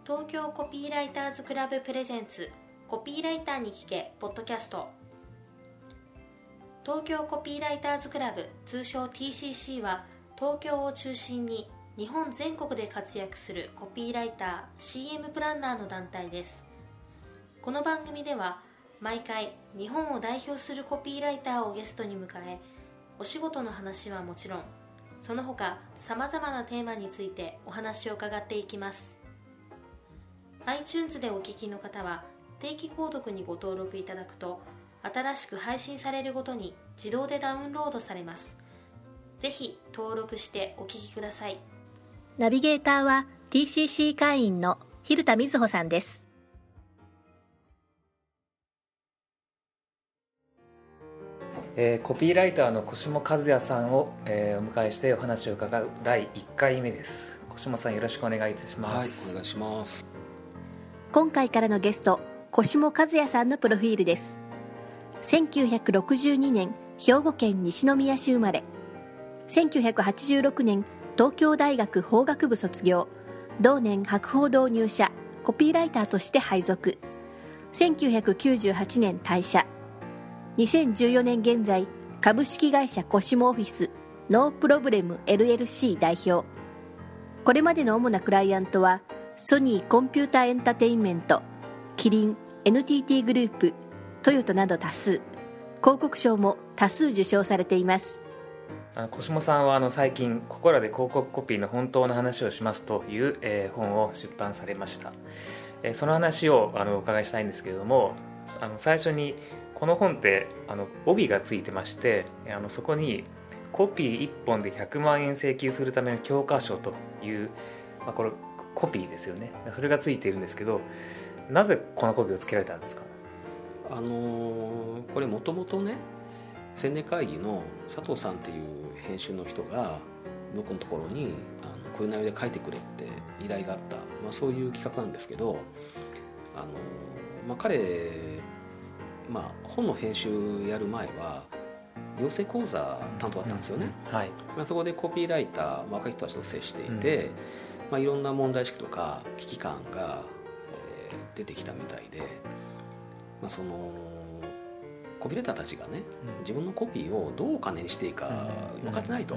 東京コピーライターズクラブプレゼンツコピーライターに聞けポッドキャスト。東京コピーライターズクラブ、通称 TCC は東京を中心に日本全国で活躍するコピーライター、CM プランナーの団体です。この番組では毎回日本を代表するコピーライターをゲストに迎え、お仕事の話はもちろんその他さまざまなテーマについてお話を伺っていきます。 iTunes でお聞きの方は定期購読にご登録いただくと、新しく配信されるごとに自動でダウンロードされます。ぜひ登録してお聞きください。 ナビゲーターは TCC 会員の蛭田瑞穂さんです。 コピーライターの小下和也さんを、お迎えしてお話を伺う第1回目です。小下さん、よろしくお願いいたします。 はい、お願いします。 今回からのゲスト、小下和也さんのプロフィールです。1962年兵庫県西宮市生まれ、1986年東京大学法学部卒業、同年博報堂入社、コピーライターとして配属、1998年退社、2014年現在株式会社コシモオフィスノープロブレム LLC 代表。これまでの主なクライアントはソニーコンピュータエンタテインメント、キリン、 NTT グループ、トヨタなど多数、広告賞も多数受賞されています。 小下さんは最近ここらで広告コピーの本当の話をしますという、本を出版されました。その話をお伺いしたいんですけれども、最初にこの本って帯がついてまして、そこにコピー1本で100万円請求するための教科書という、これコピーですよね。それがついているんですけど、なぜこのコピーをつけられたんですか？ これもともとね、宣伝会議の佐藤さんっていう編集の人が僕のところにこういう内容で書いてくれって依頼があった、そういう企画なんですけど、彼、本の編集やる前は養成講座担当だったんですよね。 はい。そこでコピーライター、若い人たちと接していて、いろんな問題意識とか危機感が、出てきたみたいで、そのコピーライターたちがね、自分のコピーをどうお金にしていいか分かってないと、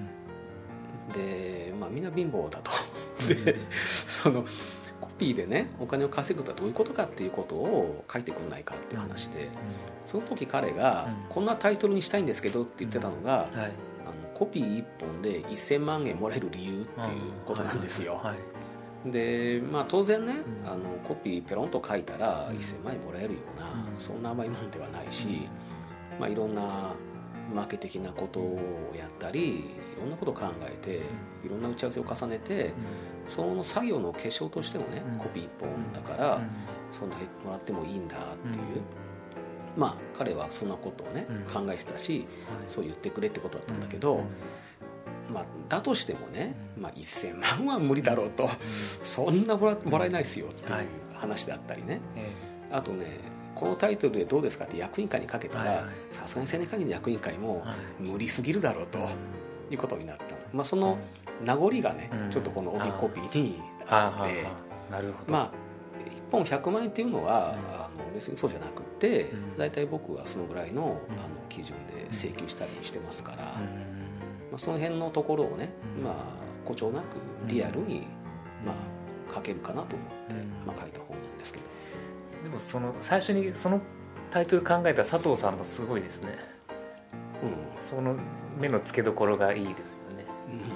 で、みんな貧乏だとで、そのコピーでねお金を稼ぐとはどういうことかっていうことを書いてくれないかっていう話で、その時彼がこんなタイトルにしたいんですけどって言ってたのが、コピー1本で1000万円もらえる理由っていうことなんですよ。で、当然ね、コピーペロンと書いたら1000万円もらえるような、そんな甘いもんではないし、いろんなマーケ的なことをやったり、いろんなことを考えて、いろんな打ち合わせを重ねて、その作業の結晶としてもね、コピー1本だから、そんだけもらってもいいんだっていう、彼はそんなことをね、考えてたし、そう言ってくれってことだったんだけど、だとしてもね、1000万は無理だろうと、そんなもらえないですよっていう話であったりね、あとね、このタイトルでどうですかって役員会にかけたら、さすがに宣伝会議の役員会も無理すぎるだろうということになった。その名残がね、ちょっとこの帯コピーにあって、 なるほど。 1本100万円っていうのは別にそうじゃなくて、だいたい僕はそのぐらいの基準で請求したりしてますから、その辺のところをね、誇張なくリアルに書けるかなと思って書いた本なんですけど。 でも最初にそのタイトル考えた佐藤さんもすごいですね。その目の付けどころがいいですよね。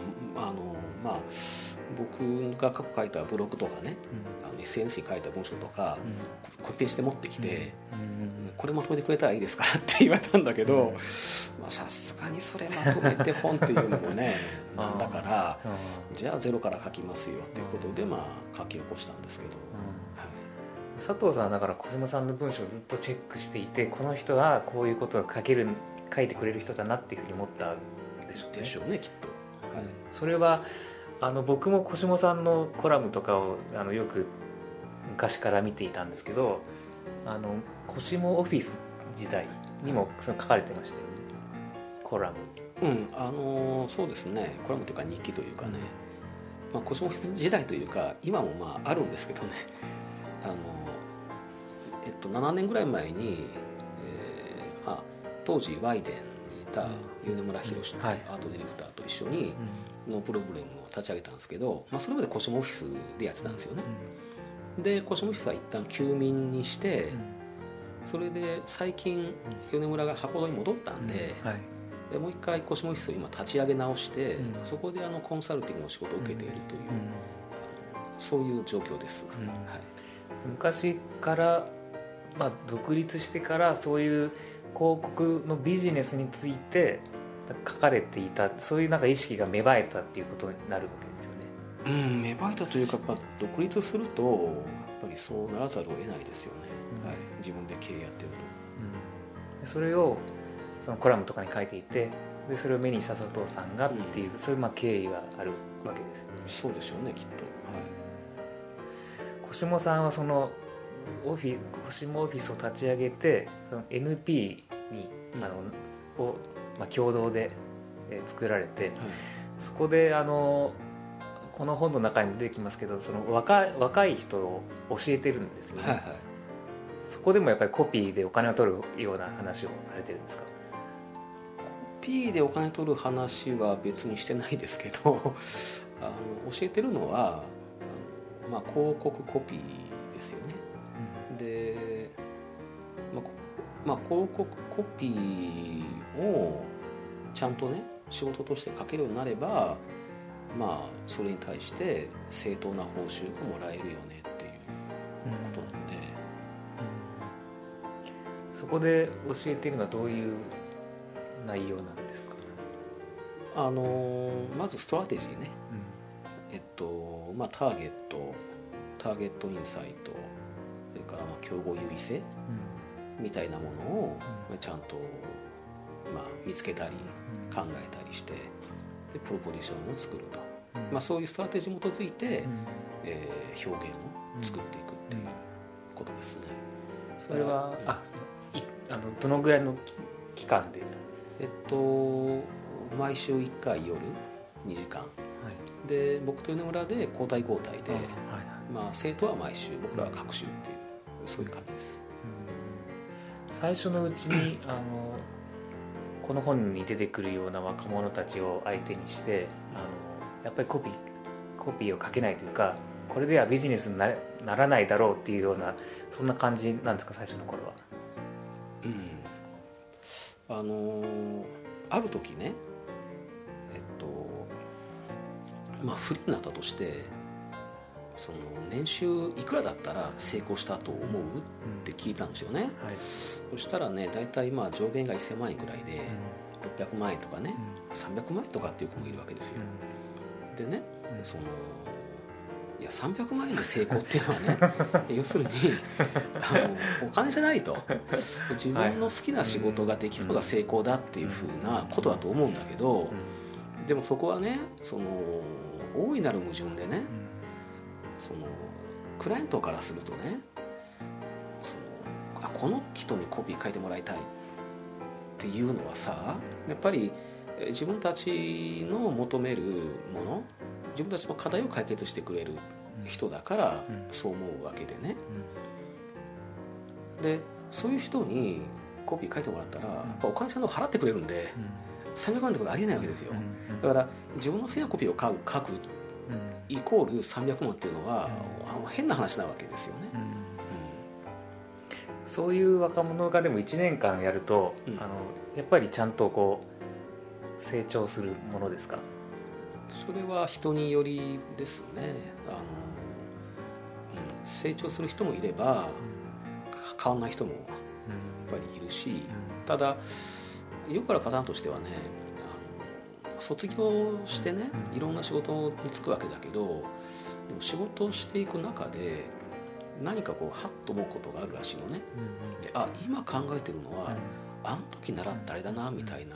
僕が過去書いたブログとかね、SNS に書いた文章とか、コピペして持ってきて、これまとめてくれたらいいですからって言われたんだけど、さすがにそれまとめて本っていうのもねなんだから、じゃあゼロから書きますよっていうことで書き起こしたんですけど、 佐藤さんはだから小島さんの文章をずっとチェックしていて、この人はこういうことを書いてくれる人だなっていうふうに思ったんでしょうね。 でしょうね、きっと。 それは僕も小下さんのコラムとかをよく昔から見ていたんですけど、コシモオフィス時代にも書かれてましたよね、コラム。 そうですね、コラムというか日記というかね、 コスモフィス時代というか今もあるんですけどね、7年ぐらい前に、当時ワイデンにいた米村博というアートディレクターと一緒にノープロブレムを立ち上げたんですけど、それまでコスモオフィスでやってたんですよね。でコスモオフィスは一旦休眠にして、それで最近米村が箱戸に戻ったんで、もう一回コスモオフィスを今立ち上げ直して、そこでコンサルティングの仕事を受けているという、そういう状況です、 昔から、独立してからそういう広告のビジネスについて書かれていた、そういう意識が芽生えたっていうことになるわけですよね。 芽生えたというか、独立するとやっぱりそうならざるを得ないですよね、自分で経営やってると、それをそのコラムとかに書いていて、でそれを目にした佐藤さんがっていう、そういう経緯があるわけですよね。 そうでしょうね、きっと。 コシモさんはそのコシモオフィスを立ち上げて、その NP に、を共同で作られて、そこでこの本の中に出てきますけど、その若い人を教えてるんですよね、そこでもやっぱりコピーでお金を取るような話をされてるんですか？ コピーでお金取る話は別にしてないですけど教えてるのは広告コピーですよね。で、広告コピーをちゃんとね仕事として書けるようになれば、それに対して正当な報酬がもらえるよねっていうことなんで、 そこで教えているのはどういう内容なんですか？ まずストラテジーね、ターゲットインサイト、それから競合優位性みたいなものをちゃんと見つけたり考えたりして、でプロポジションを作ると、そういうストラテジーに基づいて、表現を作っていくっていうことですね。 それはどのぐらいの期間で？ 毎週1回夜2時間、で僕と米村で交代交代で、生徒は毎週、僕らは各週っていう、そういう感じです。 最初のうちにこの本に出てくるような若者たちを相手にしてやっぱりコピーを書けないというか、これではビジネスにならないだろうっていうような、そんな感じなんですか、最初の頃は？ ある時ね、フリーになったとして、その年収いくらだったら成功したと思うって聞いたんですよね、そしたらね、大体上限が1000万円ぐらいで、600万円とかね、300万円とかっていう子もいるわけですよ。でね、いや300万円で成功っていうのはね要するにお金じゃないと、自分の好きな仕事ができるのが成功だっていうふうなことだと思うんだけど、でもそこはね、大いなる矛盾でね、クライアントからするとね、この人にコピー書いてもらいたいっていうのはさ、やっぱり自分たちの求めるもの、自分たちの課題を解決してくれる人だからそう思うわけでね、でそういう人にコピー書いてもらったらやっぱお金ちゃんと払ってくれるんで、300万ってことありえないわけですよ。だから自分の好きなコピーを書くイコール300万っていうのは変な話なわけですよね。 そういう若者がでも1年間やると、やっぱりちゃんと成長するものですか？ それは人によりですね。成長する人もいれば、変わらない人もやっぱりいるし、ただよくあるパターンとしてはね、卒業してね、いろんな仕事に就くわけだけど、でも仕事をしていく中で何かハッと思うことがあるらしいのね、で今考えてるのは、あの時習ったあれだなみたいな、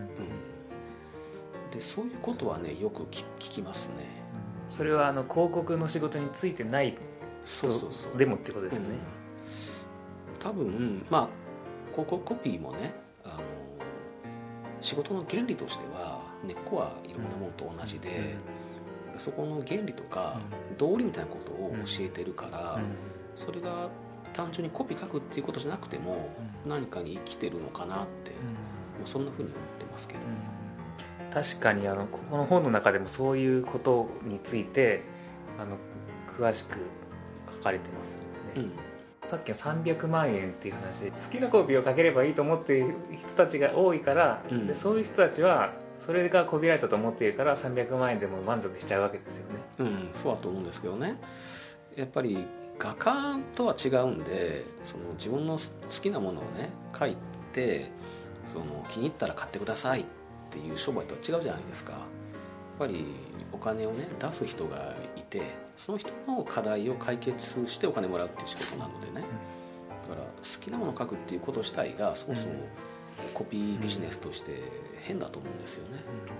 でそういうことはねよく聞きますね。 それは広告の仕事についてないでもってことですよね。 多分広告コピーもね、仕事の原理としては根っこはいろんなものと同じで、 そこの原理とか道理みたいなことを教えてるから、それが単純にコピー書くっていうことじゃなくても何かに生きてるのかなって、そんなふうに思ってますけど、 確かにここの本の中でもそういうことについて詳しく書かれてますよね、さっきの300万円っていう話で好きなコピーを書ければいいと思っている人たちが多いから、でそういう人たちはそれがコピーライターと思っているから300万円でも満足しちゃうわけですよね。 そうだと思うんですけどね。やっぱり画家とは違うんで、その自分の好きなものをね書いて、その気に入ったら買ってくださいっていう商売とは違うじゃないですか。やっぱりお金をね出す人がいて、その人の課題を解決してお金もらうっていう仕事なのでね、だから好きなものを書くっていうこと自体がそもそもコピービジネスとして変だと思うんですよね。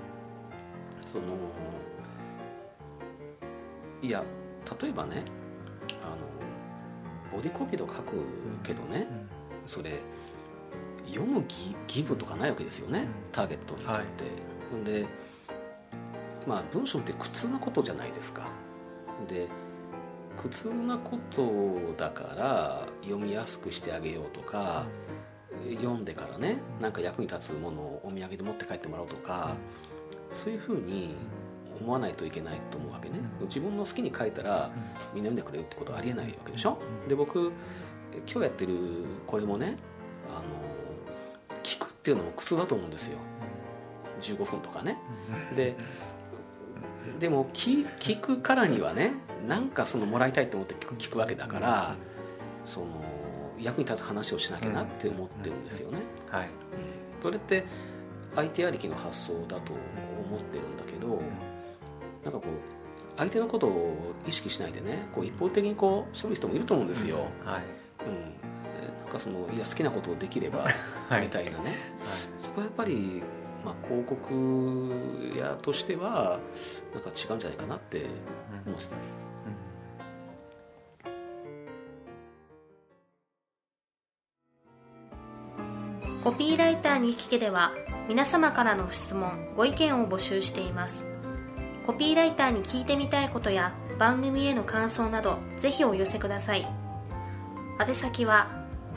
いや例えばね、ボディコピーとか書くけどね、それ読む義務とかないわけですよね、ターゲットにとって、で文章って苦痛なことじゃないですか。で苦痛なことだから読みやすくしてあげようとか、読んでからねなんか役に立つものをお土産で持って帰ってもらおうとか、そういうふうに思わないといけないと思うわけね。自分の好きに書いたらみんな読んでくれるってことはありえないわけでしょ。で僕今日やってるこれもね、聞くっていうのも苦痛だと思うんですよ、15分とかね。でも聞くからにはね、なんかもらいたいと思って聞くわけだから、役に立つ話をしなきゃなって思ってるんですよね。それって相手ありきの発想だと思ってるんだけど、なんか相手のことを意識しないでね一方的に喋る人もいると思うんですよ。なんかいや好きなことをできればみたいなね、そこはやっぱり広告屋としてはなんか違うんじゃないかなって思ってた。 コピーライターに聞けでは皆様からの質問ご意見を募集しています。コピーライターに聞いてみたいことや番組への感想などぜひお寄せください。宛先は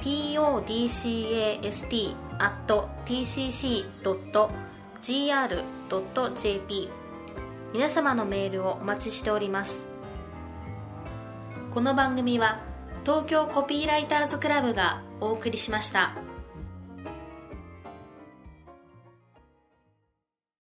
podcast@tcc.gr.jp 皆様のメールをお待ちしております。この番組は東京コピーライターズクラブがお送りしました。